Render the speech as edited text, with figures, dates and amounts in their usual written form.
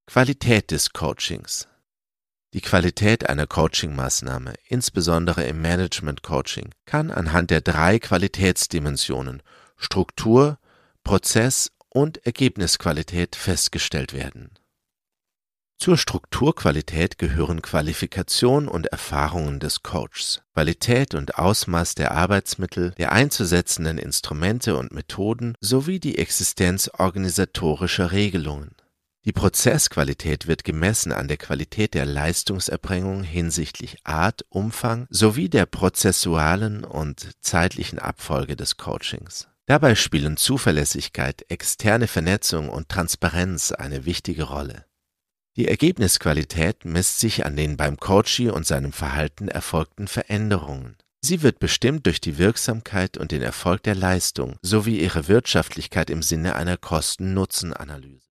Qualität des Coachings. Die Qualität einer Coaching-Maßnahme, insbesondere im Management-Coaching, kann anhand der 3 Qualitätsdimensionen Struktur, Prozess und Ergebnisqualität festgestellt werden. Zur Strukturqualität gehören Qualifikation und Erfahrungen des Coaches, Qualität und Ausmaß der Arbeitsmittel, der einzusetzenden Instrumente und Methoden sowie die Existenz organisatorischer Regelungen. Die Prozessqualität wird gemessen an der Qualität der Leistungserbringung hinsichtlich Art, Umfang sowie der prozessualen und zeitlichen Abfolge des Coachings. Dabei spielen Zuverlässigkeit, externe Vernetzung und Transparenz eine wichtige Rolle. Die Ergebnisqualität misst sich an den beim Coachee und seinem Verhalten erfolgten Veränderungen. Sie wird bestimmt durch die Wirksamkeit und den Erfolg der Leistung sowie ihre Wirtschaftlichkeit im Sinne einer Kosten-Nutzen-Analyse.